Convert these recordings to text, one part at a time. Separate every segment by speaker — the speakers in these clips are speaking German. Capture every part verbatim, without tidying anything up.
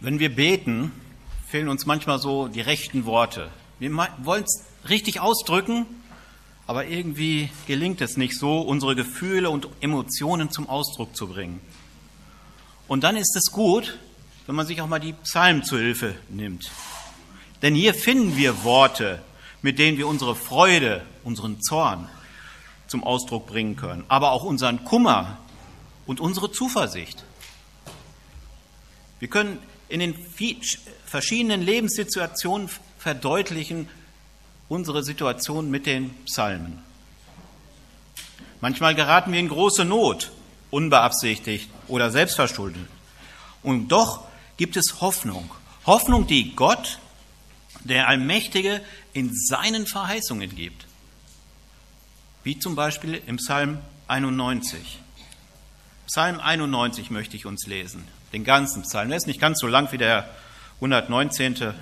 Speaker 1: Wenn wir beten, fehlen uns manchmal so die rechten Worte. Wir wollen es richtig ausdrücken, aber irgendwie gelingt es nicht so, unsere Gefühle und Emotionen zum Ausdruck zu bringen. Und dann ist es gut, wenn man sich auch mal die Psalmen zur Hilfe nimmt. Denn hier finden wir Worte, mit denen wir unsere Freude, unseren Zorn zum Ausdruck bringen können, aber auch unseren Kummer und unsere Zuversicht. Wir können in den verschiedenen Lebenssituationen verdeutlichen unsere Situation mit den Psalmen. Manchmal geraten wir in große Not, unbeabsichtigt oder selbstverschuldet. Und doch gibt es Hoffnung. Hoffnung, die Gott, der Allmächtige, in seinen Verheißungen gibt. Wie zum Beispiel im Psalm einundneunzig. Psalm einundneunzig möchte ich uns lesen. Den ganzen Psalm. Der ist nicht ganz so lang wie der hundertneunzehnte.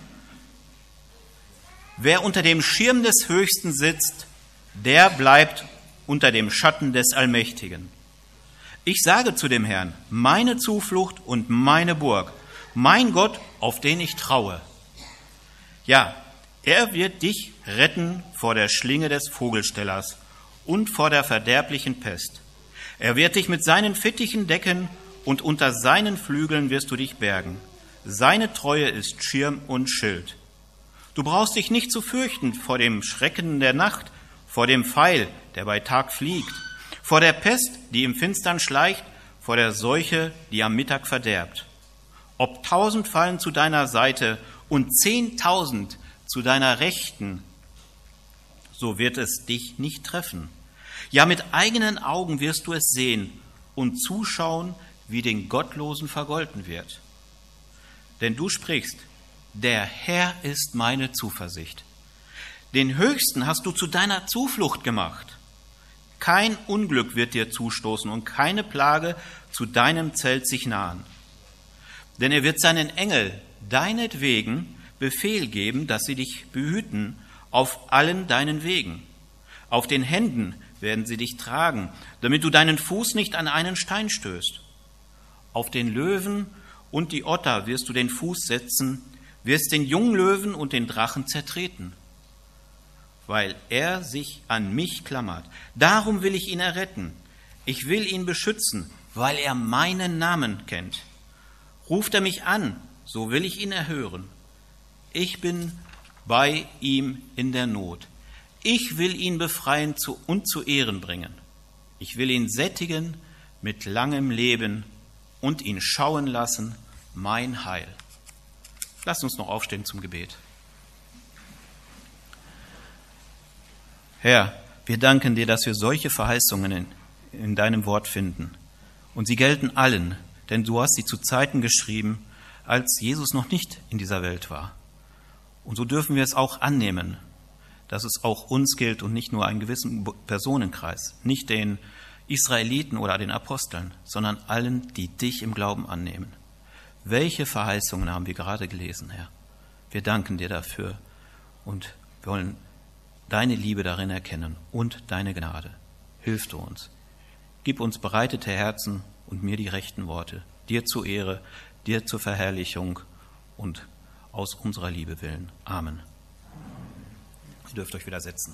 Speaker 1: Wer unter dem Schirm des Höchsten sitzt, der bleibt unter dem Schatten des Allmächtigen. Ich sage zu dem Herrn, meine Zuflucht und meine Burg, mein Gott, auf den ich traue. Ja, er wird dich retten vor der Schlinge des Vogelstellers und vor der verderblichen Pest. Er wird dich mit seinen Fittichen decken und unter seinen Flügeln wirst du dich bergen. Seine Treue ist Schirm und Schild. Du brauchst dich nicht zu fürchten vor dem Schrecken der Nacht, vor dem Pfeil, der bei Tag fliegt, vor der Pest, die im Finstern schleicht, vor der Seuche, die am Mittag verderbt. Ob tausend fallen zu deiner Seite und zehntausend zu deiner Rechten, so wird es dich nicht treffen. Ja, mit eigenen Augen wirst du es sehen und zuschauen, wie den Gottlosen vergolten wird. Denn du sprichst, der Herr ist meine Zuversicht. Den Höchsten hast du zu deiner Zuflucht gemacht. Kein Unglück wird dir zustoßen und keine Plage zu deinem Zelt sich nahen. Denn er wird seinen Engel deinetwegen Befehl geben, dass sie dich behüten auf allen deinen Wegen. Auf den Händen werden sie dich tragen, damit du deinen Fuß nicht an einen Stein stößt. Auf den Löwen und die Otter wirst du den Fuß setzen, wirst den Junglöwen und den Drachen zertreten. Weil er sich an mich klammert, darum will ich ihn erretten. Ich will ihn beschützen, weil er meinen Namen kennt. Ruft er mich an, so will ich ihn erhören. Ich bin bei ihm in der Not. Ich will ihn befreien und zu Ehren bringen. Ich will ihn sättigen mit langem Leben und ihn schauen lassen, mein Heil. Lasst uns noch aufstehen zum Gebet. Herr, wir danken dir, dass wir solche Verheißungen in, in deinem Wort finden. Und sie gelten allen, denn du hast sie zu Zeiten geschrieben, als Jesus noch nicht in dieser Welt war. Und so dürfen wir es auch annehmen, dass es auch uns gilt und nicht nur einen gewissen Personenkreis, nicht den Israeliten oder den Aposteln, sondern allen, die dich im Glauben annehmen. Welche Verheißungen haben wir gerade gelesen, Herr? Wir danken dir dafür und wollen deine Liebe darin erkennen und deine Gnade. Hilf du uns. Gib uns bereitete Herzen und mir die rechten Worte, dir zur Ehre, dir zur Verherrlichung und aus unserer Liebe willen. Amen. Ihr dürft euch wieder setzen.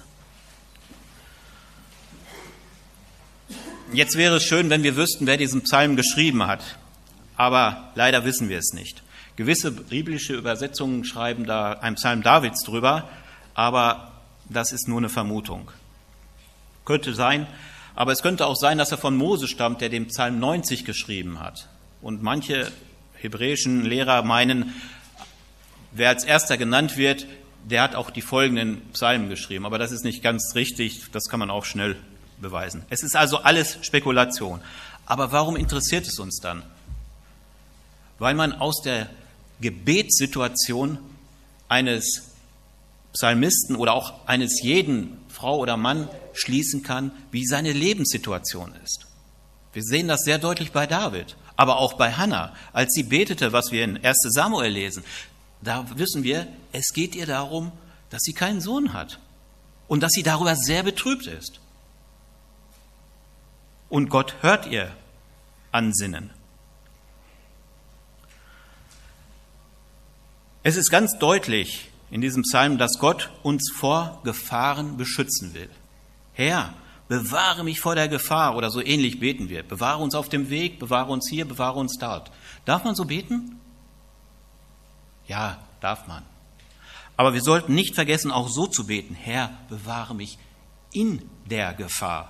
Speaker 1: Jetzt wäre es schön, wenn wir wüssten, wer diesen Psalm geschrieben hat. Aber leider wissen wir es nicht. Gewisse biblische Übersetzungen schreiben da einen Psalm Davids drüber, aber das ist nur eine Vermutung. Könnte sein, aber es könnte auch sein, dass er von Mose stammt, der den Psalm neunzig geschrieben hat. Und manche hebräischen Lehrer meinen, wer als erster genannt wird, der hat auch die folgenden Psalmen geschrieben. Aber das ist nicht ganz richtig, das kann man auch schnell beweisen. Es ist also alles Spekulation. Aber warum interessiert es uns dann? Weil man aus der Gebetssituation eines Psalmisten oder auch eines jeden Frau oder Mann schließen kann, wie seine Lebenssituation ist. Wir sehen das sehr deutlich bei David, aber auch bei Hannah, als sie betete, was wir in erster Samuel lesen. Da wissen wir, es geht ihr darum, dass sie keinen Sohn hat und dass sie darüber sehr betrübt ist. Und Gott hört ihr Ansinnen. Es ist ganz deutlich in diesem Psalm, dass Gott uns vor Gefahren beschützen will. Herr, bewahre mich vor der Gefahr, oder so ähnlich beten wir. Bewahre uns auf dem Weg, bewahre uns hier, bewahre uns dort. Darf man so beten? Ja, darf man. Aber wir sollten nicht vergessen, auch so zu beten. Herr, bewahre mich in der Gefahr.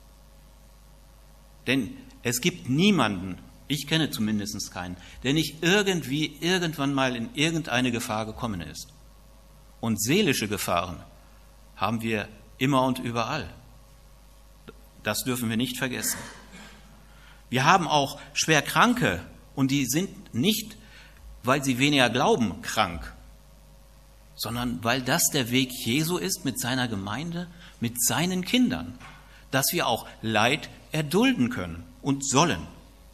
Speaker 1: Denn es gibt niemanden, ich kenne zumindest keinen, der nicht irgendwie irgendwann mal in irgendeine Gefahr gekommen ist. Und seelische Gefahren haben wir immer und überall. Das dürfen wir nicht vergessen. Wir haben auch schwer Kranke und die sind nicht, weil sie weniger glauben, krank, sondern weil das der Weg Jesu ist mit seiner Gemeinde, mit seinen Kindern, dass wir auch Leid erdulden können und sollen.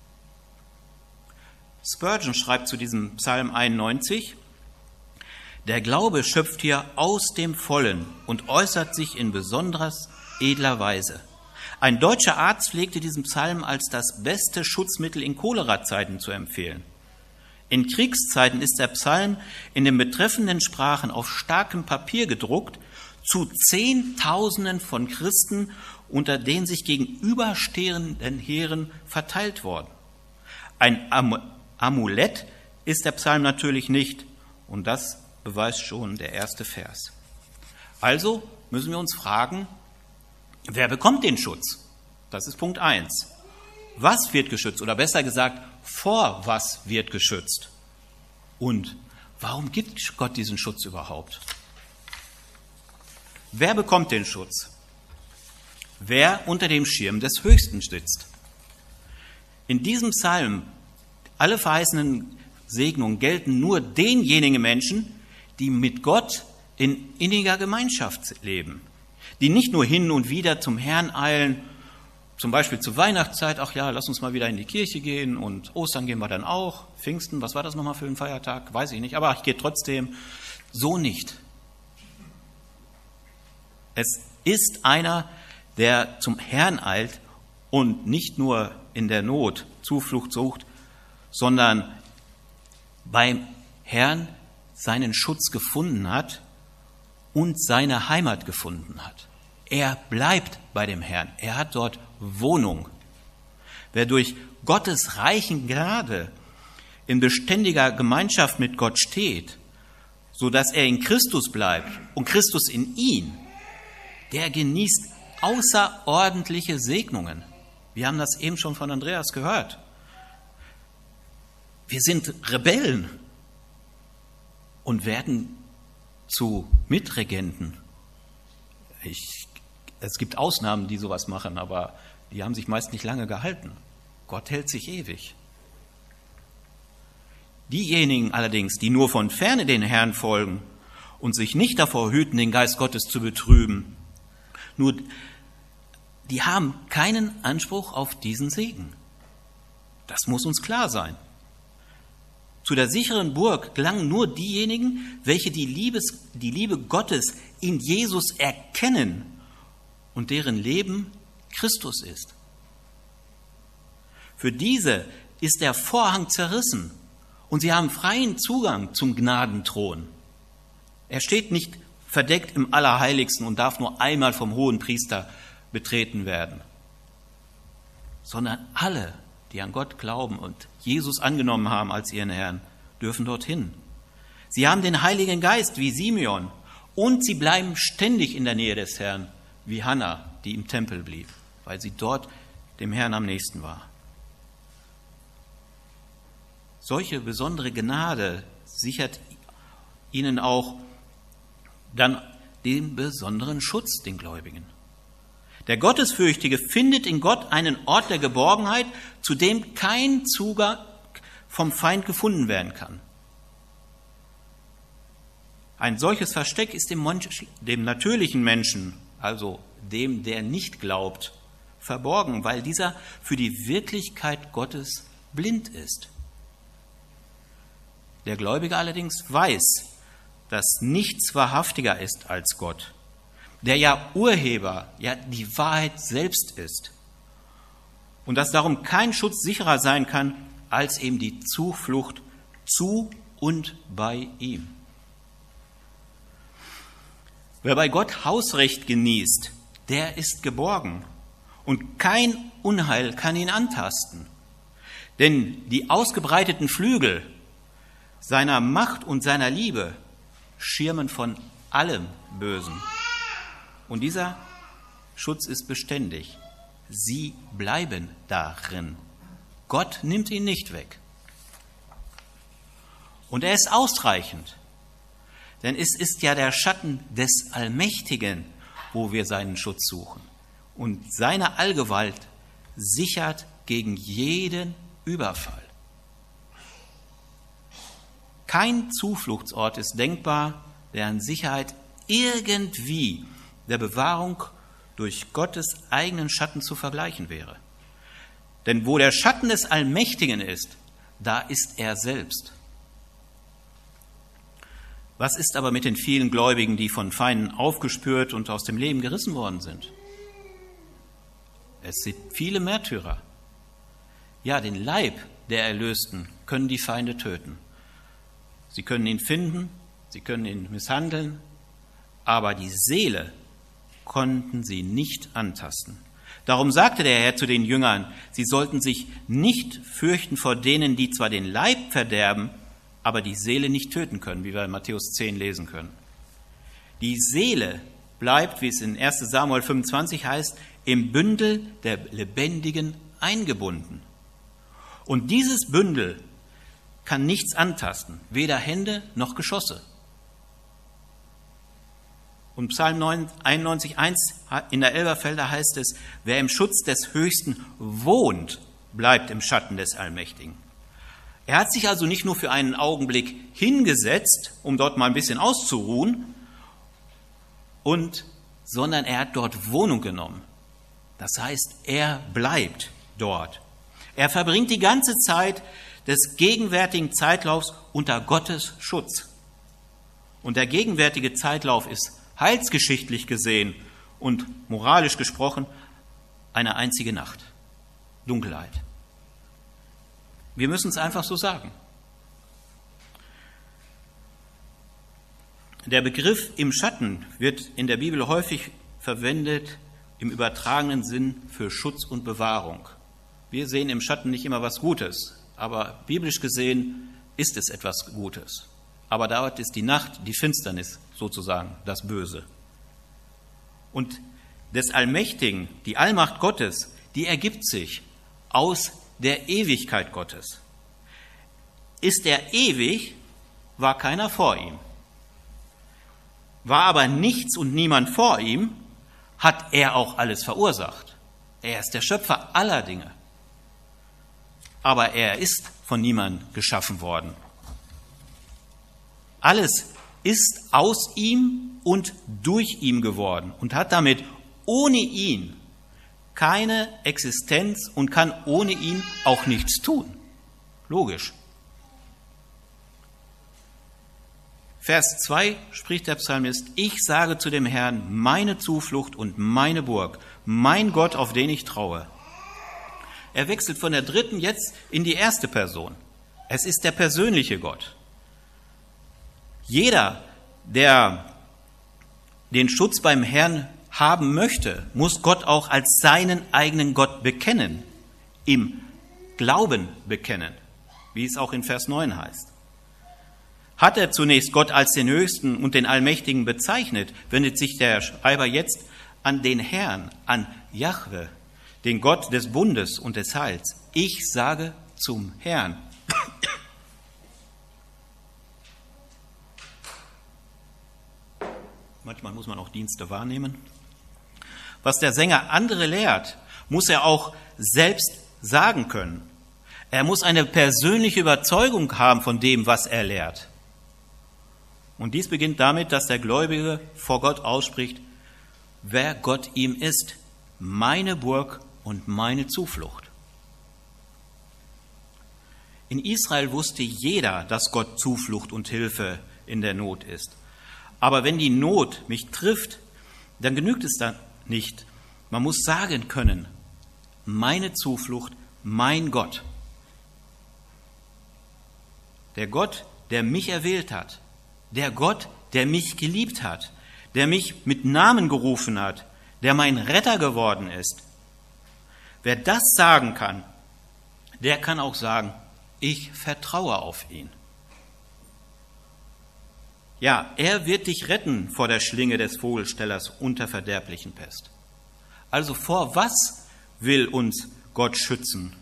Speaker 1: Spurgeon schreibt zu diesem Psalm einundneunzig, der Glaube schöpft hier aus dem Vollen und äußert sich in besonders edler Weise. Ein deutscher Arzt pflegte diesen Psalm als das beste Schutzmittel in Cholerazeiten zu empfehlen. In Kriegszeiten ist der Psalm in den betreffenden Sprachen auf starkem Papier gedruckt, zu Zehntausenden von Christen unter den sich gegenüberstehenden Heeren verteilt worden. Ein Am- Amulett ist der Psalm natürlich nicht, und das beweist schon der erste Vers. Also müssen wir uns fragen, wer bekommt den Schutz? Das ist Punkt eins. Was wird geschützt? Oder besser gesagt, vor was wird geschützt? Und warum gibt Gott diesen Schutz überhaupt? Wer bekommt den Schutz? Wer unter dem Schirm des Höchsten sitzt. In diesem Psalm, alle verheißenen Segnungen gelten nur denjenigen Menschen, die mit Gott in inniger Gemeinschaft leben, die nicht nur hin und wieder zum Herrn eilen, zum Beispiel zur Weihnachtszeit, ach ja, lass uns mal wieder in die Kirche gehen, und Ostern gehen wir dann auch, Pfingsten, was war das nochmal für ein Feiertag, weiß ich nicht, aber ich gehe trotzdem. So nicht. Es ist einer, der zum Herrn eilt und nicht nur in der Not Zuflucht sucht, sondern beim Herrn seinen Schutz gefunden hat und seine Heimat gefunden hat. Er bleibt bei dem Herrn. Er hat dort Wohnung. Wer durch Gottes reichen Gnade in beständiger Gemeinschaft mit Gott steht, so dass er in Christus bleibt und Christus in ihn, der genießt außerordentliche Segnungen. Wir haben das eben schon von Andreas gehört. Wir sind Rebellen und werden zu Mitregenten. Ich, es gibt Ausnahmen, die sowas machen, aber die haben sich meist nicht lange gehalten. Gott hält sich ewig. Diejenigen allerdings, die nur von ferne den Herrn folgen und sich nicht davor hüten, den Geist Gottes zu betrüben, nur die haben keinen Anspruch auf diesen Segen. Das muss uns klar sein. Zu der sicheren Burg gelangen nur diejenigen, welche die, Liebes, die Liebe Gottes in Jesus erkennen und deren Leben Christus ist. Für diese ist der Vorhang zerrissen und sie haben freien Zugang zum Gnadenthron. Er steht nicht verdeckt im Allerheiligsten und darf nur einmal vom Hohenpriester betreten werden, sondern alle, die an Gott glauben und Jesus angenommen haben als ihren Herrn, dürfen dorthin. Sie haben den Heiligen Geist wie Simeon und sie bleiben ständig in der Nähe des Herrn, wie Hannah, die im Tempel blieb, weil sie dort dem Herrn am nächsten war. Solche besondere Gnade sichert ihnen auch dann den besonderen Schutz, den Gläubigen. Der Gottesfürchtige findet in Gott einen Ort der Geborgenheit, zu dem kein Zugang vom Feind gefunden werden kann. Ein solches Versteck ist dem, Mensch, dem natürlichen Menschen, also dem, der nicht glaubt, verborgen, weil dieser für die Wirklichkeit Gottes blind ist. Der Gläubige allerdings weiß, dass nichts wahrhaftiger ist als Gott, der ja Urheber, ja die Wahrheit selbst ist. Und dass darum kein Schutz sicherer sein kann, als eben die Zuflucht zu und bei ihm. Wer bei Gott Hausrecht genießt, der ist geborgen und kein Unheil kann ihn antasten. Denn die ausgebreiteten Flügel seiner Macht und seiner Liebe schirmen von allem Bösen. Und dieser Schutz ist beständig. Sie bleiben darin. Gott nimmt ihn nicht weg. Und er ist ausreichend, denn es ist ja der Schatten des Allmächtigen, wo wir seinen Schutz suchen. Und seine Allgewalt sichert gegen jeden Überfall. Kein Zufluchtsort ist denkbar, deren Sicherheit irgendwie der Bewahrung durch Gottes eigenen Schatten zu vergleichen wäre. Denn wo der Schatten des Allmächtigen ist, da ist er selbst. Was ist aber mit den vielen Gläubigen, die von Feinden aufgespürt und aus dem Leben gerissen worden sind? Es sind viele Märtyrer. Ja, den Leib der Erlösten können die Feinde töten. Sie können ihn finden, sie können ihn misshandeln, aber die Seele konnten sie nicht antasten. Darum sagte der Herr zu den Jüngern, sie sollten sich nicht fürchten vor denen, die zwar den Leib verderben, aber die Seele nicht töten können, wie wir in Matthäus zehn lesen können. Die Seele bleibt, wie es in erster Samuel fünfundzwanzig heißt, im Bündel der Lebendigen eingebunden. Und dieses Bündel kann nichts antasten, weder Hände noch Geschosse. Und Psalm einundneunzig eins in der Elberfelder heißt es, wer im Schutz des Höchsten wohnt, bleibt im Schatten des Allmächtigen. Er hat sich also nicht nur für einen Augenblick hingesetzt, um dort mal ein bisschen auszuruhen, und, sondern er hat dort Wohnung genommen. Das heißt, er bleibt dort. Er verbringt die ganze Zeit des gegenwärtigen Zeitlaufs unter Gottes Schutz. Und der gegenwärtige Zeitlauf ist heilsgeschichtlich gesehen und moralisch gesprochen eine einzige Nacht. Dunkelheit. Wir müssen es einfach so sagen. Der Begriff im Schatten wird in der Bibel häufig verwendet im übertragenen Sinn für Schutz und Bewahrung. Wir sehen im Schatten nicht immer was Gutes, aber biblisch gesehen ist es etwas Gutes. Aber dort ist die Nacht, die Finsternis sozusagen, das Böse. Und des Allmächtigen, die Allmacht Gottes, die ergibt sich aus der Ewigkeit Gottes. Ist er ewig, war keiner vor ihm. War aber nichts und niemand vor ihm, hat er auch alles verursacht. Er ist der Schöpfer aller Dinge. Aber er ist von niemandem geschaffen worden. Alles ist aus ihm und durch ihn geworden und hat damit ohne ihn keine Existenz und kann ohne ihn auch nichts tun. Logisch. Vers zwei spricht der Psalmist, ich sage zu dem Herrn, meine Zuflucht und meine Burg, mein Gott, auf den ich traue. Er wechselt von der dritten jetzt in die erste Person. Es ist der persönliche Gott. Jeder, der den Schutz beim Herrn haben möchte, muss Gott auch als seinen eigenen Gott bekennen, im Glauben bekennen, wie es auch in Vers neun heißt. Hat er zunächst Gott als den Höchsten und den Allmächtigen bezeichnet, wendet sich der Schreiber jetzt an den Herrn, an Jahwe, den Gott des Bundes und des Heils. Ich sage zum Herrn. Manchmal muss man auch Dienste wahrnehmen. Was der Sänger andere lehrt, muss er auch selbst sagen können. Er muss eine persönliche Überzeugung haben von dem, was er lehrt. Und dies beginnt damit, dass der Gläubige vor Gott ausspricht, wer Gott ihm ist, meine Burg und meine Zuflucht. In Israel wusste jeder, dass Gott Zuflucht und Hilfe in der Not ist. Aber wenn die Not mich trifft, dann genügt es dann nicht. Man muss sagen können, meine Zuflucht, mein Gott. Der Gott, der mich erwählt hat, der Gott, der mich geliebt hat, der mich mit Namen gerufen hat, der mein Retter geworden ist. Wer das sagen kann, der kann auch sagen, ich vertraue auf ihn. Ja, er wird dich retten vor der Schlinge des Vogelstellers und der verderblichen Pest. Also vor was will uns Gott schützen?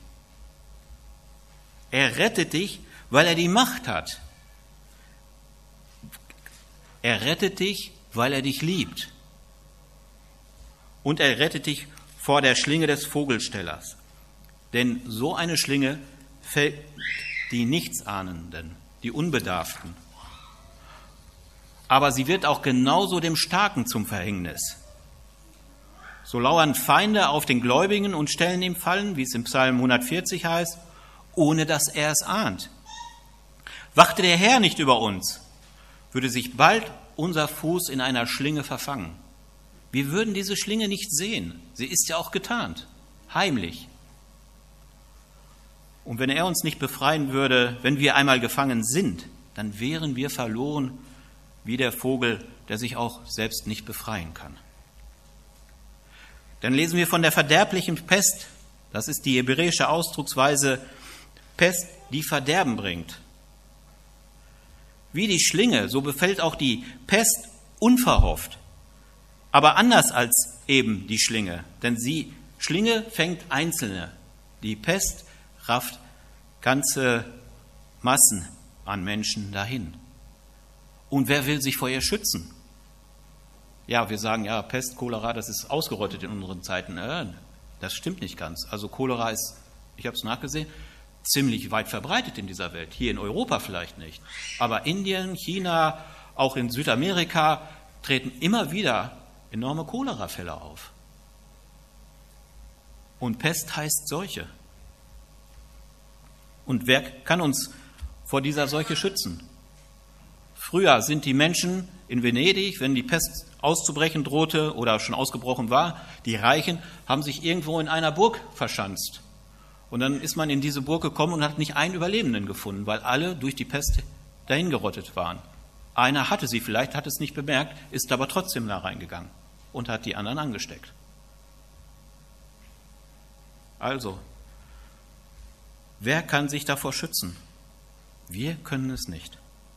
Speaker 1: Er rettet dich, weil er die Macht hat. Er rettet dich, weil er dich liebt. Und er rettet dich vor der Schlinge des Vogelstellers. Denn so eine Schlinge fällt die Nichtsahnenden, die Unbedarften. Aber sie wird auch genauso dem Starken zum Verhängnis. So lauern Feinde auf den Gläubigen und stellen ihm Fallen, wie es im Psalm hundertvierzig heißt, ohne dass er es ahnt. Wachte der Herr nicht über uns, würde sich bald unser Fuß in einer Schlinge verfangen. Wir würden diese Schlinge nicht sehen. Sie ist ja auch getarnt, heimlich. Und wenn er uns nicht befreien würde, wenn wir einmal gefangen sind, dann wären wir verloren wie der Vogel, der sich auch selbst nicht befreien kann. Dann lesen wir von der verderblichen Pest. Das ist die hebräische Ausdrucksweise Pest, die Verderben bringt. Wie die Schlinge, so befällt auch die Pest unverhofft. Aber anders als eben die Schlinge. Denn sie, Schlinge fängt Einzelne. Die Pest rafft ganze Massen an Menschen dahin. Und wer will sich vor ihr schützen? Ja, wir sagen, ja, Pest, Cholera, das ist ausgerottet in unseren Zeiten. Äh, das stimmt nicht ganz. Also Cholera ist, ich habe es nachgesehen, ziemlich weit verbreitet in dieser Welt. Hier in Europa vielleicht nicht. Aber Indien, China, auch in Südamerika treten immer wieder enorme Cholerafälle auf. Und Pest heißt Seuche. Und wer kann uns vor dieser Seuche schützen? Früher sind die Menschen in Venedig, wenn die Pest auszubrechen drohte oder schon ausgebrochen war, die Reichen haben sich irgendwo in einer Burg verschanzt. Und dann ist man in diese Burg gekommen und hat nicht einen Überlebenden gefunden, weil alle durch die Pest dahin gerottet waren. Einer hatte sie vielleicht, hat es nicht bemerkt, ist aber trotzdem da reingegangen und hat die anderen angesteckt. Also, wer kann sich davor schützen? Wir können es nicht.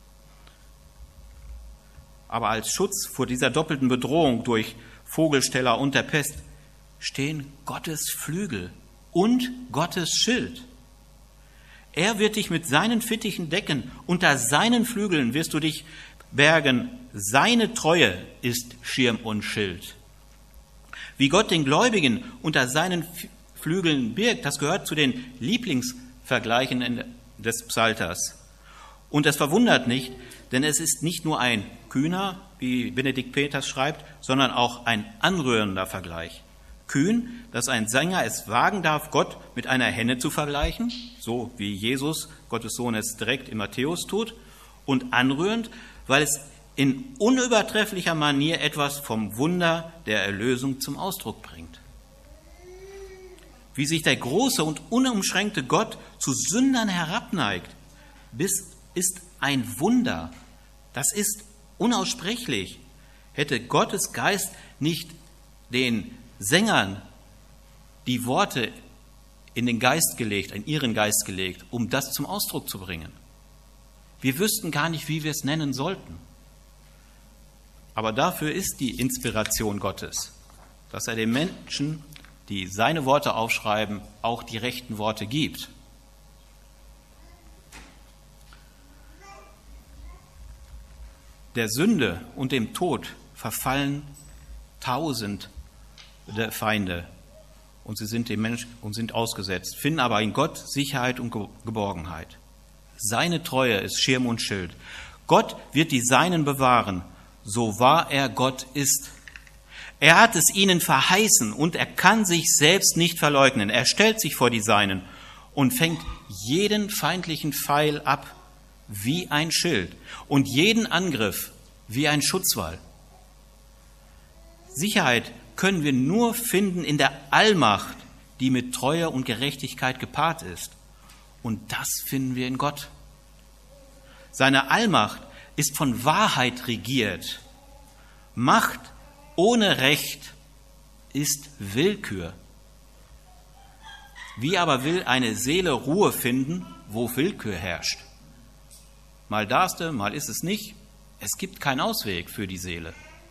Speaker 1: Aber als Schutz vor dieser doppelten Bedrohung durch Vogelsteller und der Pest stehen Gottes Flügel und Gottes Schild. Er wird dich mit seinen Fittichen decken, unter seinen Flügeln wirst du dich bergen. Seine Treue ist Schirm und Schild. Wie Gott den Gläubigen unter seinen Flügeln birgt, das gehört zu den Lieblingsvergleichen des Psalters. Und es verwundert nicht, denn es ist nicht nur ein kühner, wie Benedikt Peters schreibt, sondern auch ein anrührender Vergleich. Kühn, dass ein Sänger es wagen darf, Gott mit einer Henne zu vergleichen, so wie Jesus, Gottes Sohn, es direkt in Matthäus tut, und anrührend, weil es in unübertrefflicher Manier etwas vom Wunder der Erlösung zum Ausdruck bringt. Wie sich der große und unumschränkte Gott zu Sündern herabneigt, bis ist ein Wunder. Das ist unaussprechlich. Hätte Gottes Geist nicht den Sängern die Worte in den Geist gelegt, in ihren Geist gelegt, um das zum Ausdruck zu bringen. Wir wüssten gar nicht, wie wir es nennen sollten. Aber dafür ist die Inspiration Gottes, dass er den Menschen, die seine Worte aufschreiben, auch die rechten Worte gibt. Der Sünde und dem Tod verfallen tausend der Feinde und sie sind dem Menschen und sind ausgesetzt, finden aber in Gott Sicherheit und Geborgenheit. Seine Treue ist Schirm und Schild. Gott wird die Seinen bewahren, so wahr er Gott ist. Er hat es ihnen verheißen und er kann sich selbst nicht verleugnen. Er stellt sich vor die Seinen und fängt jeden feindlichen Pfeil ab wie ein Schild und jeden Angriff wie ein Schutzwall. Sicherheit können wir nur finden in der Allmacht, die mit Treue und Gerechtigkeit gepaart ist. Und das finden wir in Gott. Seine Allmacht ist von Wahrheit regiert. Macht ohne Recht ist Willkür. Wie aber will eine Seele Ruhe finden, wo Willkür herrscht? Mal darfst du, mal ist es nicht. Es gibt keinen Ausweg für die Seele.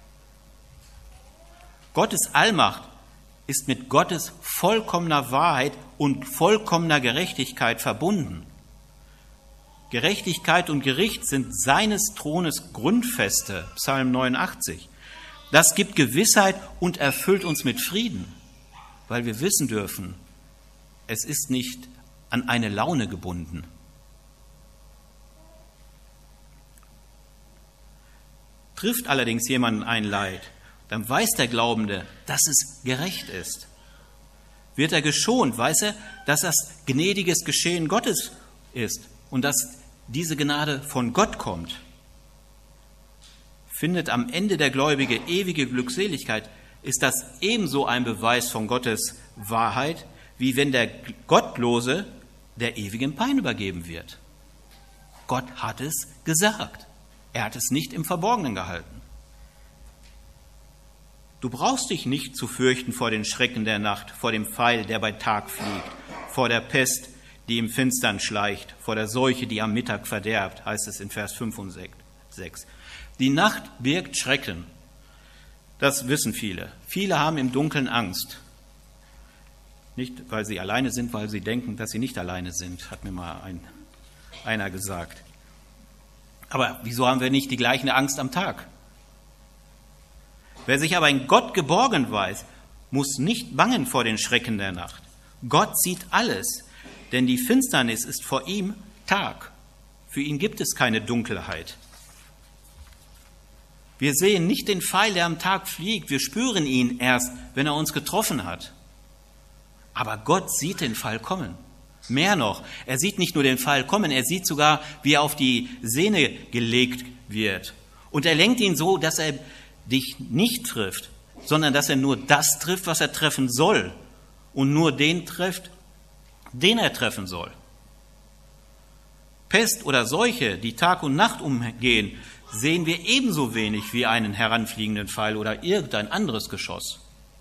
Speaker 1: Gottes Allmacht ist mit Gottes vollkommener Wahrheit und vollkommener Gerechtigkeit verbunden. Gerechtigkeit und Gericht sind seines Thrones Grundfeste, Psalm neunundachtzig. Das gibt Gewissheit und erfüllt uns mit Frieden, weil wir wissen dürfen, es ist nicht an eine Laune gebunden. Trifft allerdings jemanden ein Leid, dann weiß der Glaubende, dass es gerecht ist. Wird er geschont, weiß er, dass das gnädiges Geschehen Gottes ist und dass diese Gnade von Gott kommt. Findet am Ende der Gläubige ewige Glückseligkeit, ist das ebenso ein Beweis von Gottes Wahrheit, wie wenn der Gottlose der ewigen Pein übergeben wird. Gott hat es gesagt. Er hat es nicht im Verborgenen gehalten. Du brauchst dich nicht zu fürchten vor den Schrecken der Nacht, vor dem Pfeil, der bei Tag fliegt, vor der Pest, die im Finstern schleicht, vor der Seuche, die am Mittag verderbt, heißt es in Vers fünf und sechs. Die Nacht birgt Schrecken. Das wissen viele. Viele haben im Dunkeln Angst. Nicht, weil sie alleine sind, weil sie denken, dass sie nicht alleine sind, hat mir mal ein, einer gesagt. Aber wieso haben wir nicht die gleiche Angst am Tag? Wer sich aber in Gott geborgen weiß, muss nicht bangen vor den Schrecken der Nacht. Gott sieht alles, denn die Finsternis ist vor ihm Tag. Für ihn gibt es keine Dunkelheit. Wir sehen nicht den Pfeil, der am Tag fliegt. Wir spüren ihn erst, wenn er uns getroffen hat. Aber Gott sieht den Pfeil kommen. Mehr noch, er sieht nicht nur den Pfeil kommen, er sieht sogar, wie er auf die Sehne gelegt wird. Und er lenkt ihn so, dass er dich nicht trifft, sondern dass er nur das trifft, was er treffen soll. Und nur den trifft, den er treffen soll. Pest oder Seuche, die Tag und Nacht umgehen, sehen wir ebenso wenig wie einen heranfliegenden Pfeil oder irgendein anderes Geschoss.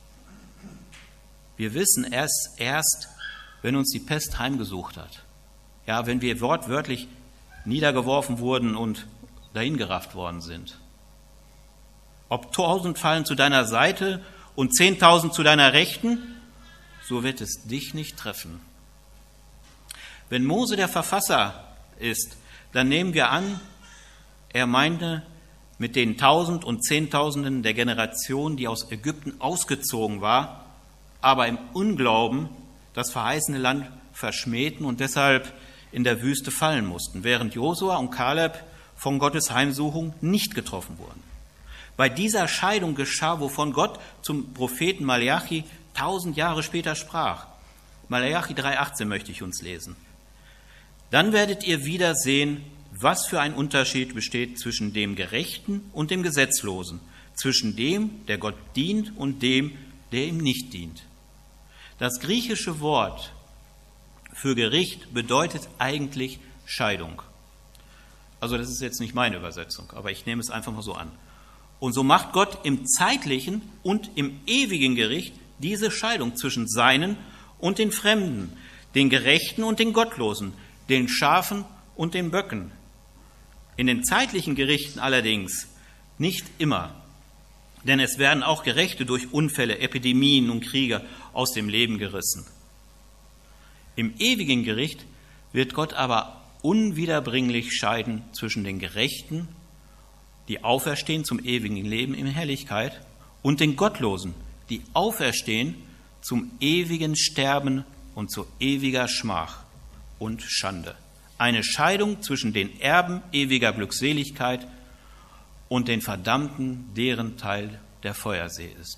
Speaker 1: Wir wissen es erst, wenn uns die Pest heimgesucht hat. Ja, wenn wir wortwörtlich niedergeworfen wurden und dahingerafft worden sind. Ob tausend fallen zu deiner Seite und zehntausend zu deiner Rechten, so wird es dich nicht treffen. Wenn Mose der Verfasser ist, dann nehmen wir an, er meinte mit den Tausend und Zehntausenden der Generation, die aus Ägypten ausgezogen war, aber im Unglauben das verheißene Land verschmähten und deshalb in der Wüste fallen mussten, während Josua und Kaleb von Gottes Heimsuchung nicht getroffen wurden. Bei dieser Scheidung geschah, wovon Gott zum Propheten Malachi tausend Jahre später sprach. Malachi drei achtzehn möchte ich uns lesen. Dann werdet ihr wieder sehen, was für ein Unterschied besteht zwischen dem Gerechten und dem Gesetzlosen, zwischen dem, der Gott dient, und dem, der ihm nicht dient. Das griechische Wort für Gericht bedeutet eigentlich Scheidung. Also das ist jetzt nicht meine Übersetzung, aber ich nehme es einfach mal so an. Und so macht Gott im zeitlichen und im ewigen Gericht diese Scheidung zwischen Seinen und den Fremden, den Gerechten und den Gottlosen, den Schafen und den Böcken. In den zeitlichen Gerichten allerdings nicht immer, denn es werden auch Gerechte durch Unfälle, Epidemien und Kriege aus dem Leben gerissen. Im ewigen Gericht wird Gott aber unwiederbringlich scheiden zwischen den Gerechten, die auferstehen zum ewigen Leben in Herrlichkeit, und den Gottlosen, die auferstehen zum ewigen Sterben und zu ewiger Schmach und Schande. Eine Scheidung zwischen den Erben ewiger Glückseligkeit und den Verdammten, deren Teil der Feuersee ist.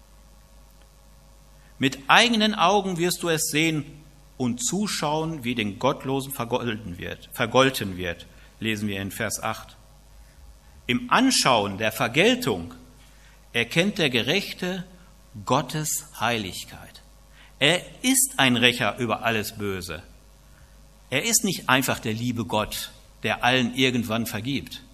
Speaker 1: Mit eigenen Augen wirst du es sehen und zuschauen, wie den Gottlosen vergolten wird, vergolten wird, lesen wir in Vers acht. Im Anschauen der Vergeltung erkennt der Gerechte Gottes Heiligkeit. Er ist ein Rächer über alles Böse. Er ist nicht einfach der liebe Gott, der allen irgendwann vergibt.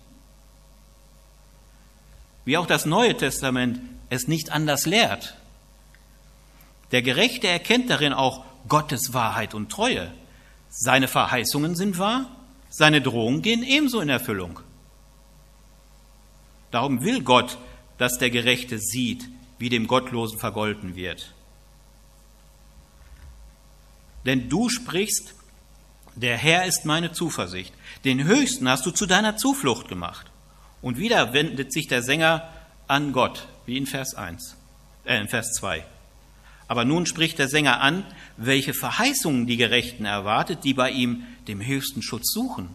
Speaker 1: Wie auch das Neue Testament es nicht anders lehrt. Der Gerechte erkennt darin auch Gottes Wahrheit und Treue. Seine Verheißungen sind wahr, seine Drohungen gehen ebenso in Erfüllung. Darum will Gott, dass der Gerechte sieht, wie dem Gottlosen vergolten wird. Denn du sprichst, der Herr ist meine Zuversicht. Den Höchsten hast du zu deiner Zuflucht gemacht. Und wieder wendet sich der Sänger an Gott, wie in Vers eins, äh, in Vers zwei. Aber nun spricht der Sänger an, welche Verheißungen die Gerechten erwartet, die bei ihm dem höchsten Schutz suchen.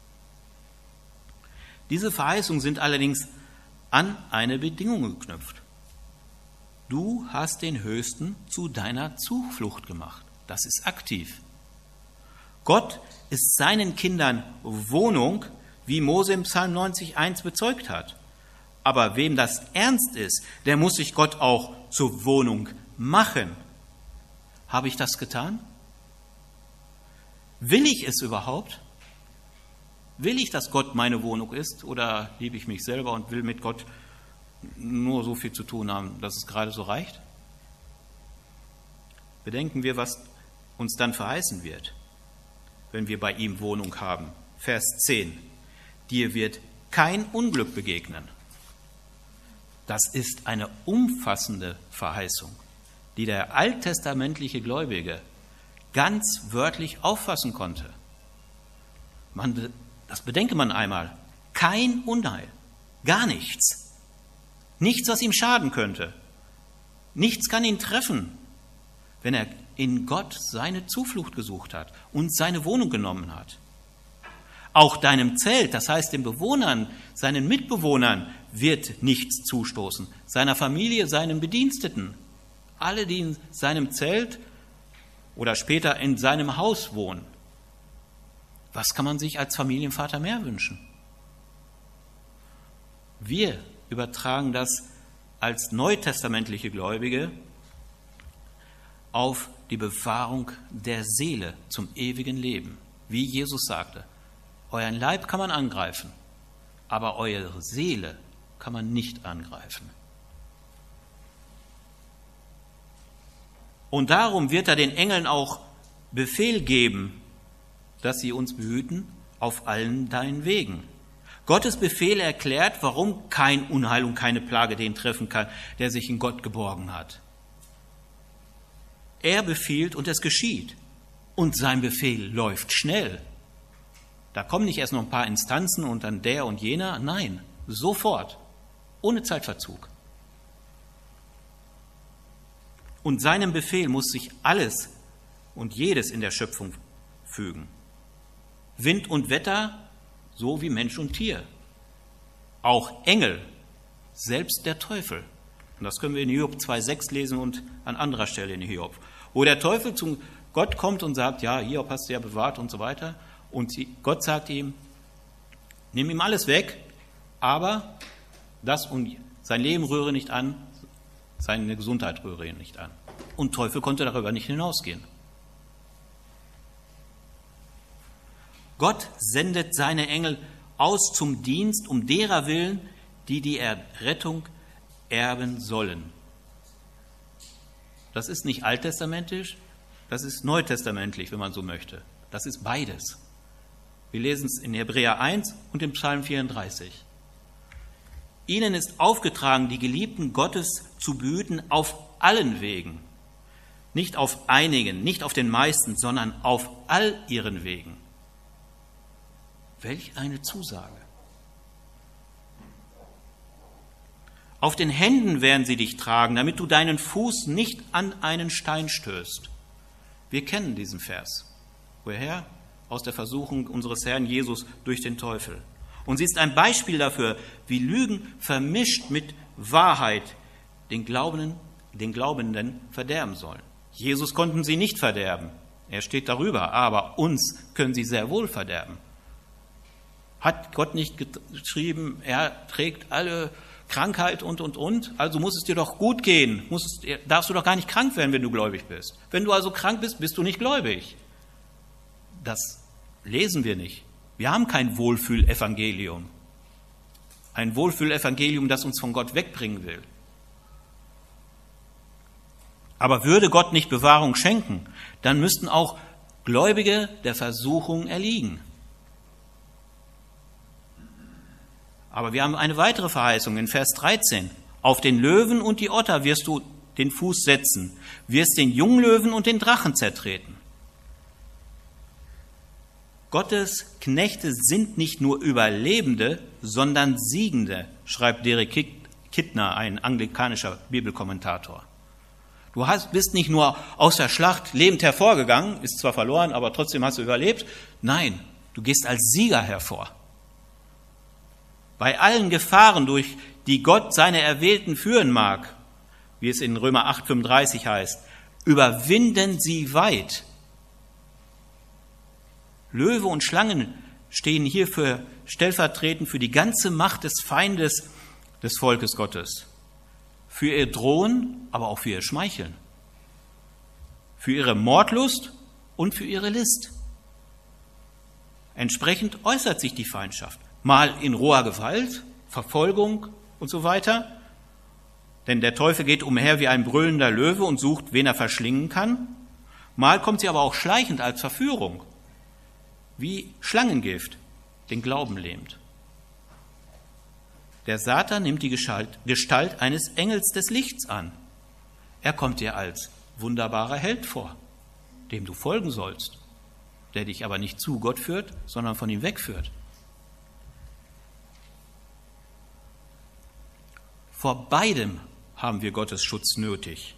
Speaker 1: Diese Verheißungen sind allerdings an eine Bedingung geknüpft. Du hast den Höchsten zu deiner Zuflucht gemacht. Das ist aktiv. Gott ist seinen Kindern Wohnung, wie Mose im Psalm neunzig eins bezeugt hat. Aber wem das ernst ist, der muss sich Gott auch zur Wohnung machen. Habe ich das getan? Will ich es überhaupt? Will ich, dass Gott meine Wohnung ist, oder liebe ich mich selber und will mit Gott nur so viel zu tun haben, dass es gerade so reicht? Bedenken wir, was uns dann verheißen wird, wenn wir bei ihm Wohnung haben. Vers zehn. Dir wird kein Unglück begegnen. Das ist eine umfassende Verheißung, die der alttestamentliche Gläubige ganz wörtlich auffassen konnte. Man, das bedenke man einmal. Kein Unheil, gar nichts. Nichts, was ihm schaden könnte. Nichts kann ihn treffen, wenn er in Gott seine Zuflucht gesucht hat und seine Wohnung genommen hat. Auch deinem Zelt, das heißt den Bewohnern, seinen Mitbewohnern, wird nichts zustoßen. Seiner Familie, seinen Bediensteten. Alle, die in seinem Zelt oder später in seinem Haus wohnen. Was kann man sich als Familienvater mehr wünschen? Wir übertragen das als neutestamentliche Gläubige auf die Bewahrung der Seele zum ewigen Leben. Wie Jesus sagte, euren Leib kann man angreifen, aber eure Seele kann man nicht angreifen. Und darum wird er den Engeln auch Befehl geben, dass sie uns behüten auf allen deinen Wegen. Gottes Befehl erklärt, warum kein Unheil und keine Plage den treffen kann, der sich in Gott geborgen hat. Er befiehlt und es geschieht. Und sein Befehl läuft schnell. Da kommen nicht erst noch ein paar Instanzen und dann der und jener. Nein, sofort, ohne Zeitverzug. Und seinem Befehl muss sich alles und jedes in der Schöpfung fügen. Wind und Wetter, so wie Mensch und Tier. Auch Engel, selbst der Teufel. Und das können wir in Hiob zwei sechs lesen und an anderer Stelle in Hiob. Wo der Teufel zu Gott kommt und sagt, ja, Hiob hast du ja bewahrt und so weiter. Und Gott sagt ihm, nimm ihm alles weg, aber das und sein Leben rühre nicht an, seine Gesundheit rühre ihn nicht an. Und Teufel konnte darüber nicht hinausgehen. Gott sendet seine Engel aus zum Dienst, um derer willen, die die Errettung erben sollen. Das ist nicht alttestamentisch, das ist neutestamentlich, wenn man so möchte. Das ist beides. Wir lesen es in Hebräer eins und im Psalm vierunddreißig. Ihnen ist aufgetragen, die Geliebten Gottes zu behüten auf allen Wegen. Nicht auf einigen, nicht auf den meisten, sondern auf all ihren Wegen. Welch eine Zusage. Auf den Händen werden sie dich tragen, damit du deinen Fuß nicht an einen Stein stößt. Wir kennen diesen Vers. Woher? Aus der Versuchung unseres Herrn Jesus durch den Teufel. Und sie ist ein Beispiel dafür, wie Lügen vermischt mit Wahrheit den Glaubenden, den Glaubenden verderben sollen. Jesus konnten sie nicht verderben. Er steht darüber, aber uns können sie sehr wohl verderben. Hat Gott nicht geschrieben, er trägt alle Krankheit und, und, und, also muss es dir doch gut gehen, muss es, darfst du doch gar nicht krank werden, wenn du gläubig bist. Wenn du also krank bist, bist du nicht gläubig. Das lesen wir nicht. Wir haben kein Wohlfühlevangelium. Ein Wohlfühlevangelium, das uns von Gott wegbringen will. Aber würde Gott nicht Bewahrung schenken, dann müssten auch Gläubige der Versuchung erliegen. Aber wir haben eine weitere Verheißung in Vers dreizehn. Auf den Löwen und die Otter wirst du den Fuß setzen, wirst den Junglöwen und den Drachen zertreten. Gottes Knechte sind nicht nur Überlebende, sondern Siegende, schreibt Derek Kidner, ein anglikanischer Bibelkommentator. Du hast, bist nicht nur aus der Schlacht lebend hervorgegangen, ist zwar verloren, aber trotzdem hast du überlebt. Nein, du gehst als Sieger hervor. Bei allen Gefahren, durch die Gott seine Erwählten führen mag, wie es in Römer acht fünfunddreißig heißt, überwinden sie weit. Löwe und Schlangen stehen hier für, stellvertretend für die ganze Macht des Feindes des Volkes Gottes. Für ihr Drohen, aber auch für ihr Schmeicheln. Für ihre Mordlust und für ihre List. Entsprechend äußert sich die Feindschaft. Mal in roher Gewalt, Verfolgung und so weiter. Denn der Teufel geht umher wie ein brüllender Löwe und sucht, wen er verschlingen kann. Mal kommt sie aber auch schleichend als Verführung, wie Schlangengift, den Glauben lähmt. Der Satan nimmt die Gestalt eines Engels des Lichts an. Er kommt dir als wunderbarer Held vor, dem du folgen sollst, der dich aber nicht zu Gott führt, sondern von ihm wegführt. Vor beidem haben wir Gottes Schutz nötig.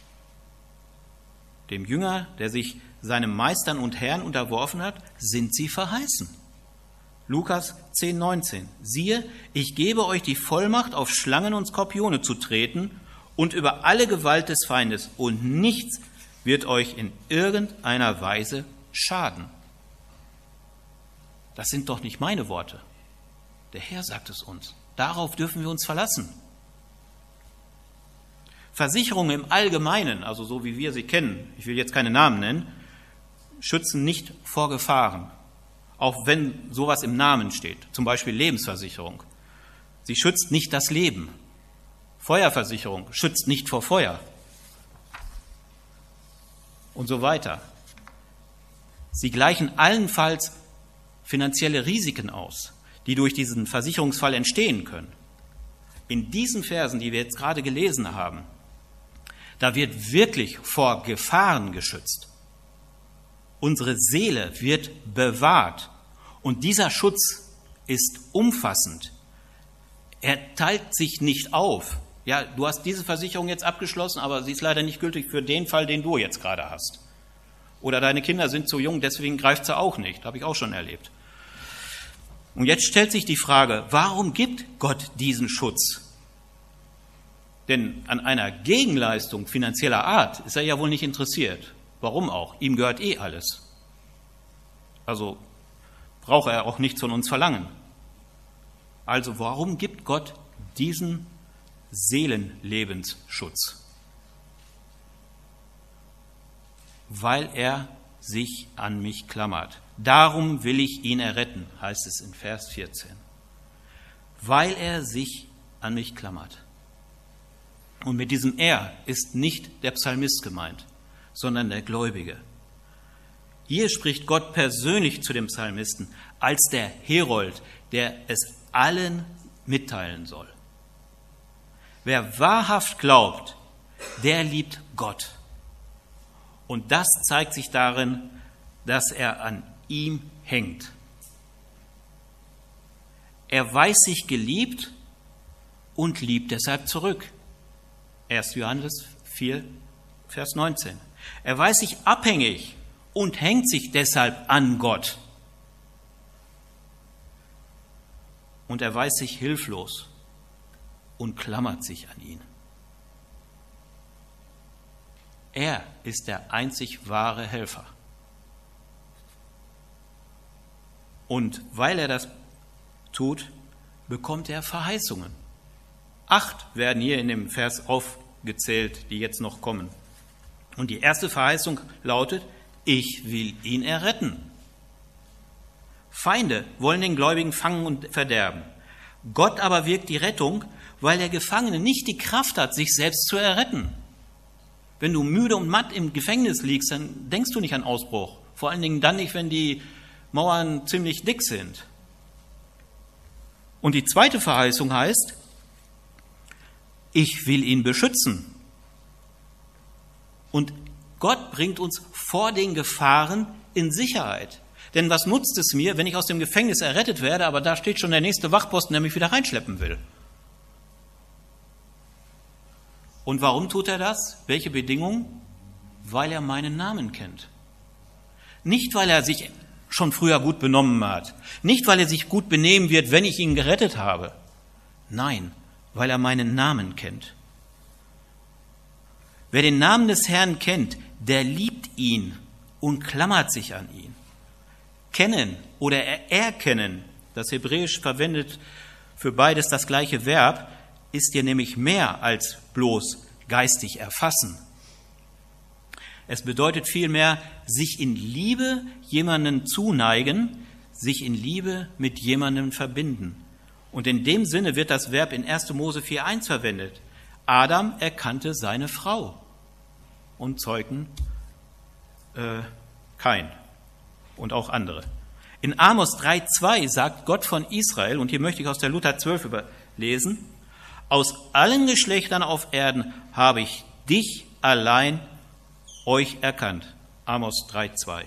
Speaker 1: Dem Jünger, der sich seinem Meistern und Herrn unterworfen hat, sind sie verheißen. Lukas zehn neunzehn. Siehe, ich gebe euch die Vollmacht, auf Schlangen und Skorpione zu treten und über alle Gewalt des Feindes, und nichts wird euch in irgendeiner Weise schaden. Das sind doch nicht meine Worte. Der Herr sagt es uns. Darauf dürfen wir uns verlassen. Versicherungen im Allgemeinen, also so wie wir sie kennen, ich will jetzt keine Namen nennen, schützen nicht vor Gefahren, auch wenn sowas im Namen steht, zum Beispiel Lebensversicherung. Sie schützt nicht das Leben. Feuerversicherung schützt nicht vor Feuer und so weiter. Sie gleichen allenfalls finanzielle Risiken aus, die durch diesen Versicherungsfall entstehen können. In diesen Versen, die wir jetzt gerade gelesen haben, da wird wirklich vor Gefahren geschützt. Unsere Seele wird bewahrt. Und dieser Schutz ist umfassend. Er teilt sich nicht auf. Ja, du hast diese Versicherung jetzt abgeschlossen, aber sie ist leider nicht gültig für den Fall, den du jetzt gerade hast. Oder deine Kinder sind zu jung, deswegen greift sie auch nicht. Habe ich auch schon erlebt. Und jetzt stellt sich die Frage, warum gibt Gott diesen Schutz? Denn an einer Gegenleistung finanzieller Art ist er ja wohl nicht interessiert. Warum auch? Ihm gehört eh alles. Also braucht er auch nichts von uns verlangen. Also warum gibt Gott diesen Seelenlebensschutz? Weil er sich an mich klammert. Darum will ich ihn erretten, heißt es in Vers vierzehn. Weil er sich an mich klammert. Und mit diesem Er ist nicht der Psalmist gemeint, sondern der Gläubige. Hier spricht Gott persönlich zu dem Psalmisten als der Herold, der es allen mitteilen soll. Wer wahrhaft glaubt, der liebt Gott. Und das zeigt sich darin, dass er an ihm hängt. Er weiß sich geliebt und liebt deshalb zurück. erster Johannes vier, Vers neunzehn. Er weiß sich abhängig und hängt sich deshalb an Gott. Und er weiß sich hilflos und klammert sich an ihn. Er ist der einzig wahre Helfer. Und weil er das tut, bekommt er Verheißungen. Acht werden hier in dem Vers aufgezählt, die jetzt noch kommen. Und die erste Verheißung lautet, ich will ihn erretten. Feinde wollen den Gläubigen fangen und verderben. Gott aber wirkt die Rettung, weil der Gefangene nicht die Kraft hat, sich selbst zu erretten. Wenn du müde und matt im Gefängnis liegst, dann denkst du nicht an Ausbruch. Vor allen Dingen dann nicht, wenn die Mauern ziemlich dick sind. Und die zweite Verheißung heißt, ich will ihn beschützen. Und Gott bringt uns vor den Gefahren in Sicherheit. Denn was nutzt es mir, wenn ich aus dem Gefängnis errettet werde, aber da steht schon der nächste Wachposten, der mich wieder reinschleppen will? Und warum tut er das? Welche Bedingungen? Weil er meinen Namen kennt. Nicht, weil er sich schon früher gut benommen hat. Nicht, weil er sich gut benehmen wird, wenn ich ihn gerettet habe. Nein, weil er meinen Namen kennt. Wer den Namen des Herrn kennt, der liebt ihn und klammert sich an ihn. Kennen oder erkennen, das Hebräisch verwendet für beides das gleiche Verb, ist dir nämlich mehr als bloß geistig erfassen. Es bedeutet vielmehr, sich in Liebe jemanden zuneigen, sich in Liebe mit jemandem verbinden. Und in dem Sinne wird das Verb in erster Mose vier eins verwendet. Adam erkannte seine Frau und Zeugen äh, Kain und auch andere. In Amos drei zwei sagt Gott von Israel, und hier möchte ich aus der Luther zwölf überlesen, aus allen Geschlechtern auf Erden habe ich dich allein euch erkannt. Amos drei zwei.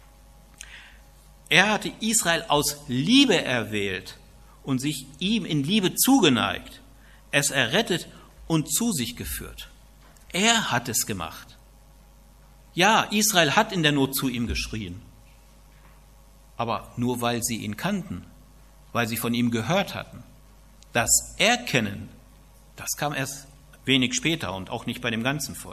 Speaker 1: Er hatte Israel aus Liebe erwählt und sich ihm in Liebe zugeneigt, es errettet und zu sich geführt. Er hat es gemacht. Ja, Israel hat in der Not zu ihm geschrien, aber nur weil sie ihn kannten, weil sie von ihm gehört hatten. Das Erkennen, das kam erst wenig später und auch nicht bei dem ganzen Volk.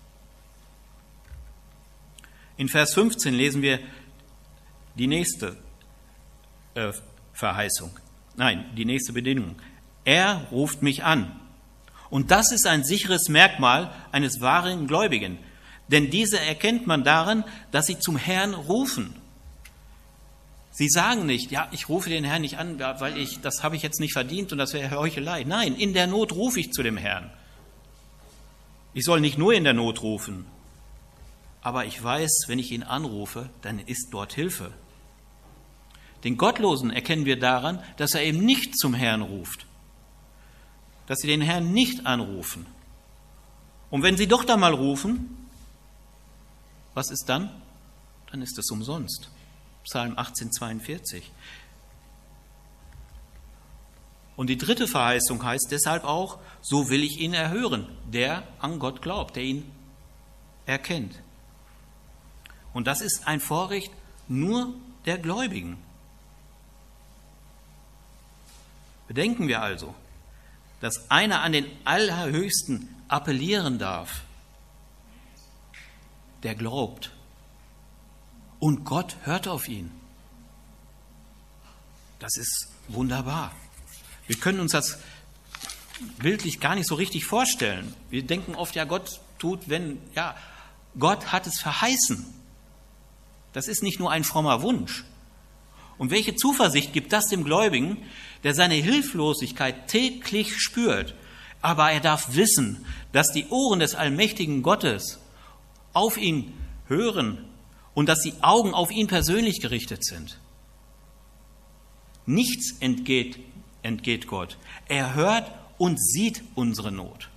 Speaker 1: In Vers fünfzehn lesen wir die nächste äh, Verheißung. Nein, die nächste Bedingung. Er ruft mich an. Und das ist ein sicheres Merkmal eines wahren Gläubigen. Denn diese erkennt man daran, dass sie zum Herrn rufen. Sie sagen nicht, ja, ich rufe den Herrn nicht an, weil ich, das habe ich jetzt nicht verdient und das wäre Heuchelei. Nein, in der Not rufe ich zu dem Herrn. Ich soll nicht nur in der Not rufen, aber ich weiß, wenn ich ihn anrufe, dann ist dort Hilfe. Den Gottlosen erkennen wir daran, dass er eben nicht zum Herrn ruft, dass sie den Herrn nicht anrufen. Und wenn sie doch da mal rufen, was ist dann? Dann ist es umsonst. Psalm achtzehn zweiundvierzig. Und die dritte Verheißung heißt deshalb auch, so will ich ihn erhören, der an Gott glaubt, der ihn erkennt. Und das ist ein Vorrecht nur der Gläubigen. Bedenken wir also, dass einer an den Allerhöchsten appellieren darf, der glaubt. Und Gott hört auf ihn. Das ist wunderbar. Wir können uns das bildlich gar nicht so richtig vorstellen. Wir denken oft, ja, Gott tut, wenn, ja, Gott hat es verheißen. Das ist nicht nur ein frommer Wunsch. Und welche Zuversicht gibt das dem Gläubigen, der seine Hilflosigkeit täglich spürt? Aber er darf wissen, dass die Ohren des allmächtigen Gottes auf ihn hören und dass die Augen auf ihn persönlich gerichtet sind. Nichts entgeht, entgeht Gott. Er hört und sieht unsere Not.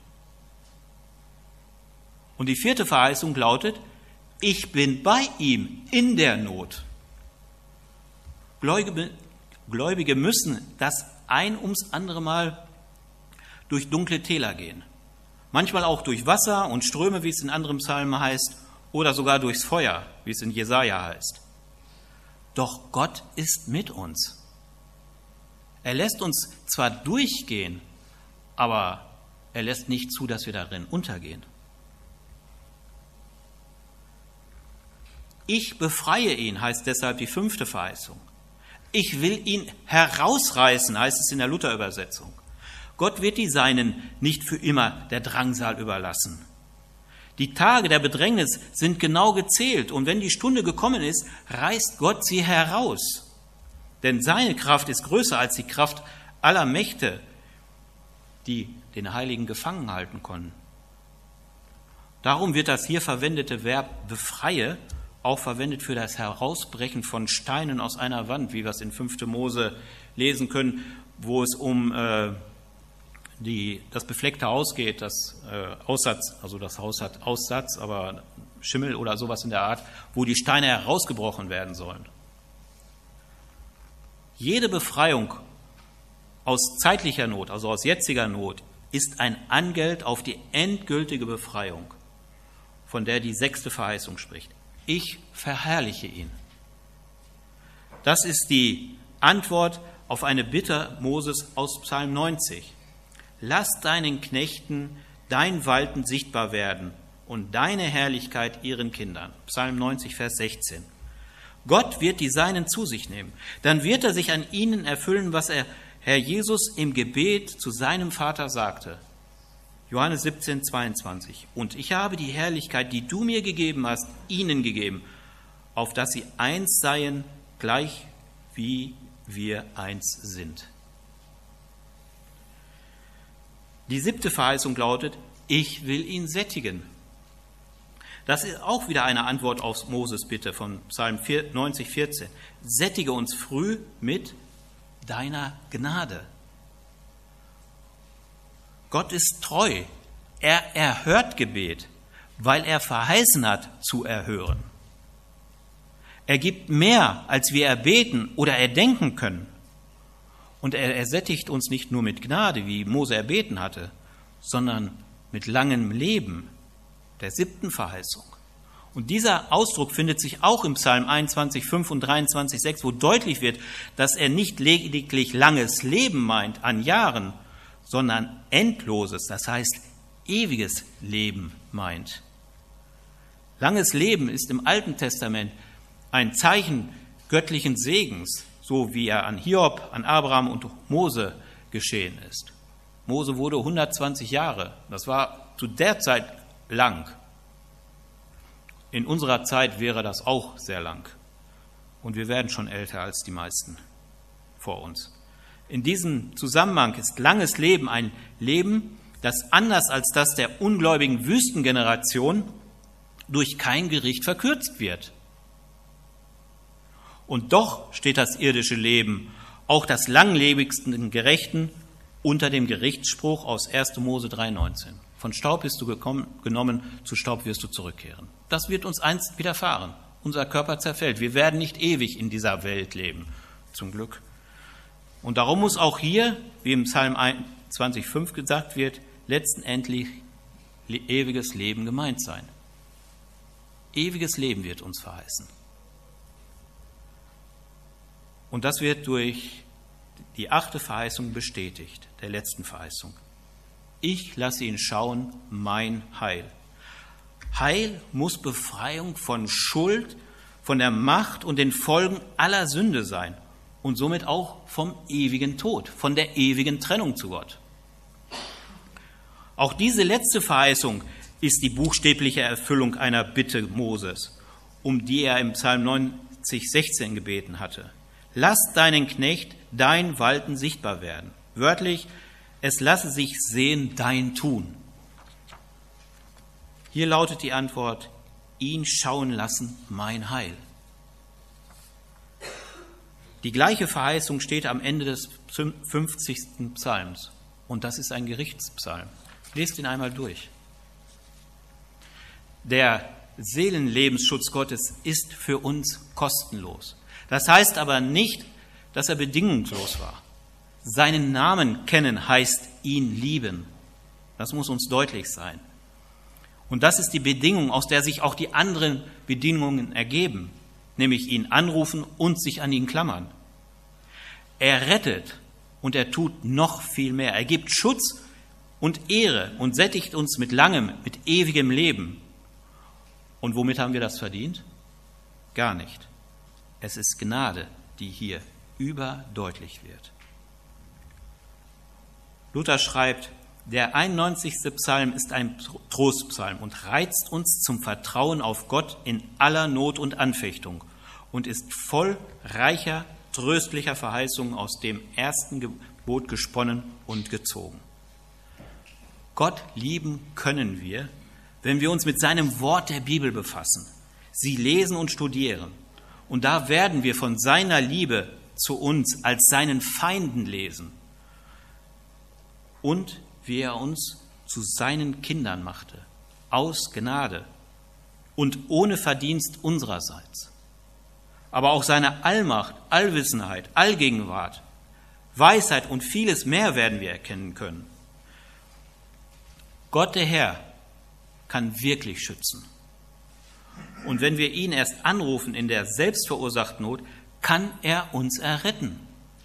Speaker 1: Und die vierte Verheißung lautet, ich bin bei ihm in der Not. Gläubige, Gläubige müssen das ein ums andere Mal durch dunkle Täler gehen. Manchmal auch durch Wasser und Ströme, wie es in anderen Psalmen heißt, oder sogar durchs Feuer, wie es in Jesaja heißt. Doch Gott ist mit uns. Er lässt uns zwar durchgehen, aber er lässt nicht zu, dass wir darin untergehen. Ich befreie ihn, heißt deshalb die fünfte Verheißung. Ich will ihn herausreißen, heißt es in der Luther-Übersetzung. Gott wird die Seinen nicht für immer der Drangsal überlassen. Die Tage der Bedrängnis sind genau gezählt und wenn die Stunde gekommen ist, reißt Gott sie heraus. Denn seine Kraft ist größer als die Kraft aller Mächte, die den Heiligen gefangen halten konnten. Darum wird das hier verwendete Verb befreie auch verwendet für das Herausbrechen von Steinen aus einer Wand, wie wir es in fünfte Mose lesen können, wo es um äh, die, das befleckte Haus geht, das äh, Aussatz, also das Haus hat Aussatz, aber Schimmel oder sowas in der Art, wo die Steine herausgebrochen werden sollen. Jede Befreiung aus zeitlicher Not, also aus jetziger Not, ist ein Angeld auf die endgültige Befreiung, von der die sechste Verheißung spricht. Ich verherrliche ihn. Das ist die Antwort auf eine Bitte Moses aus Psalm neunzig. Lass deinen Knechten dein Walten sichtbar werden und deine Herrlichkeit ihren Kindern. Psalm neunzig, Vers sechzehn. Gott wird die Seinen zu sich nehmen. Dann wird er sich an ihnen erfüllen, was er, Herr Jesus, im Gebet zu seinem Vater sagte. Johannes siebzehn, zweiundzwanzig. Und ich habe die Herrlichkeit, die du mir gegeben hast, ihnen gegeben, auf dass sie eins seien, gleich wie wir eins sind. Die siebte Verheißung lautet, ich will ihn sättigen. Das ist auch wieder eine Antwort auf Moses Bitte von Psalm neunzig, vierzehn. Sättige uns früh mit deiner Gnade. Gott ist treu. Er erhört Gebet, weil er verheißen hat zu erhören. Er gibt mehr, als wir erbeten oder erdenken können. Und er ersättigt uns nicht nur mit Gnade, wie Mose erbeten hatte, sondern mit langem Leben, der siebten Verheißung. Und dieser Ausdruck findet sich auch im Psalm einundzwanzig, fünf und dreiundzwanzig, sechs, wo deutlich wird, dass er nicht lediglich langes Leben meint an Jahren, sondern endloses, das heißt ewiges Leben meint. Langes Leben ist im Alten Testament ein Zeichen göttlichen Segens, so wie er an Hiob, an Abraham und Mose geschehen ist. Mose wurde hundertzwanzig Jahre, das war zu der Zeit lang. In unserer Zeit wäre das auch sehr lang. Und wir werden schon älter als die meisten vor uns. In diesem Zusammenhang ist langes Leben ein Leben, das anders als das der ungläubigen Wüstengeneration durch kein Gericht verkürzt wird. Und doch steht das irdische Leben, auch das langlebigsten Gerechten, unter dem Gerichtsspruch aus erste Mose drei, neunzehn. Von Staub bist du gekommen, genommen, zu Staub wirst du zurückkehren. Das wird uns einst widerfahren. Unser Körper zerfällt. Wir werden nicht ewig in dieser Welt leben, zum Glück. Und darum muss auch hier, wie im Psalm einundzwanzig, fünf gesagt wird, letztendlich ewiges Leben gemeint sein. Ewiges Leben wird uns verheißen. Und das wird durch die achte Verheißung bestätigt, der letzten Verheißung. Ich lasse ihn schauen, mein Heil. Heil muss Befreiung von Schuld, von der Macht und den Folgen aller Sünde sein und somit auch vom ewigen Tod, von der ewigen Trennung zu Gott. Auch diese letzte Verheißung ist die buchstäbliche Erfüllung einer Bitte Moses, um die er im Psalm neunzig, sechzehn gebeten hatte. Lass deinen Knecht dein Walten sichtbar werden. Wörtlich, es lasse sich sehen dein Tun. Hier lautet die Antwort, ihn schauen lassen mein Heil. Die gleiche Verheißung steht am Ende des fünfzigsten Psalms. Und das ist ein Gerichtspsalm. Lest ihn einmal durch. Der Seelenlebensschutz Gottes ist für uns kostenlos. Das heißt aber nicht, dass er bedingungslos war. Seinen Namen kennen heißt ihn lieben. Das muss uns deutlich sein. Und das ist die Bedingung, aus der sich auch die anderen Bedingungen ergeben, nämlich ihn anrufen und sich an ihn klammern. Er rettet und er tut noch viel mehr. Er gibt Schutz und Ehre und sättigt uns mit langem, mit ewigem Leben. Und womit haben wir das verdient? Gar nicht. Es ist Gnade, die hier überdeutlich wird. Luther schreibt, der einundneunzigste Psalm ist ein Trostpsalm und reizt uns zum Vertrauen auf Gott in aller Not und Anfechtung und ist voll reicher tröstlicher Verheißungen aus dem ersten Gebot gesponnen und gezogen. Gott lieben können wir, wenn wir uns mit seinem Wort der Bibel befassen, sie lesen und studieren. Und da werden wir von seiner Liebe zu uns als seinen Feinden lesen und wie er uns zu seinen Kindern machte, aus Gnade und ohne Verdienst unsererseits. Aber auch seine Allmacht, Allwissenheit, Allgegenwart, Weisheit und vieles mehr werden wir erkennen können. Gott der Herr kann wirklich schützen. Und wenn wir ihn erst anrufen in der selbstverursachten Not, kann er uns erretten.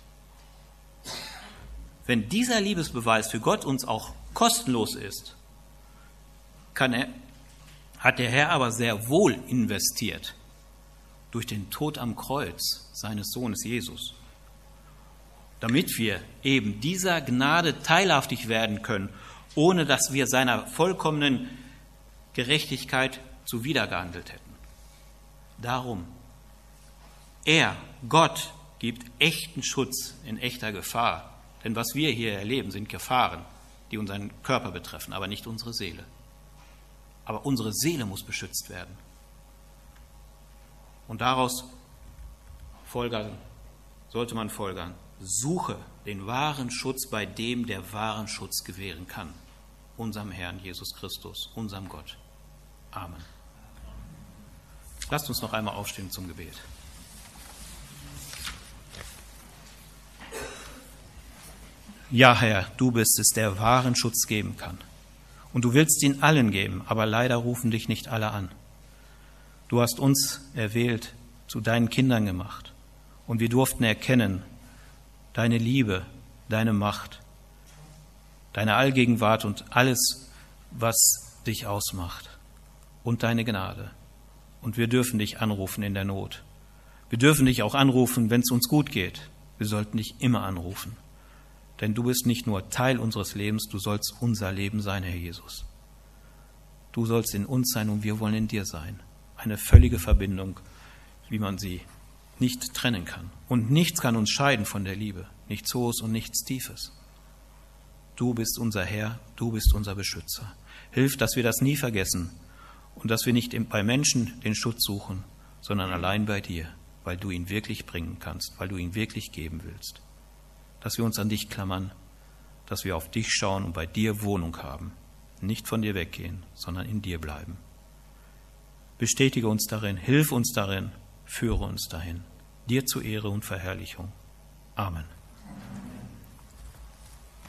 Speaker 1: Wenn dieser Liebesbeweis für Gott uns auch kostenlos ist, kann er, hat der Herr aber sehr wohl investiert durch den Tod am Kreuz seines Sohnes Jesus, damit wir eben dieser Gnade teilhaftig werden können, ohne dass wir seiner vollkommenen Gerechtigkeit zuwidergehandelt hätten. Darum, er, Gott, gibt echten Schutz in echter Gefahr. Denn was wir hier erleben, sind Gefahren, die unseren Körper betreffen, aber nicht unsere Seele. Aber unsere Seele muss beschützt werden. Und daraus folgern, sollte man folgern, suche den wahren Schutz bei dem, der wahren Schutz gewähren kann, unserem Herrn Jesus Christus, unserem Gott. Amen. Lasst uns noch einmal aufstehen zum Gebet. Ja, Herr, du bist es, der wahren Schutz geben kann. Und du willst ihn allen geben, aber leider rufen dich nicht alle an. Du hast uns erwählt, zu deinen Kindern gemacht. Und wir durften erkennen, deine Liebe, deine Macht, deine Allgegenwart und alles, was dich ausmacht. Und deine Gnade. Und wir dürfen dich anrufen in der Not. Wir dürfen dich auch anrufen, wenn es uns gut geht. Wir sollten dich immer anrufen. Denn du bist nicht nur Teil unseres Lebens, du sollst unser Leben sein, Herr Jesus. Du sollst in uns sein und wir wollen in dir sein. Eine völlige Verbindung, wie man sie nicht trennen kann. Und nichts kann uns scheiden von der Liebe, nichts Hohes und nichts Tiefes. Du bist unser Herr, du bist unser Beschützer. Hilf, dass wir das nie vergessen und dass wir nicht bei Menschen den Schutz suchen, sondern allein bei dir, weil du ihn wirklich bringen kannst, weil du ihn wirklich geben willst. Dass wir uns an dich klammern, dass wir auf dich schauen und bei dir Wohnung haben, nicht von dir weggehen, sondern in dir bleiben. Bestätige uns darin, hilf uns darin, führe uns dahin, dir zu Ehre und Verherrlichung. Amen.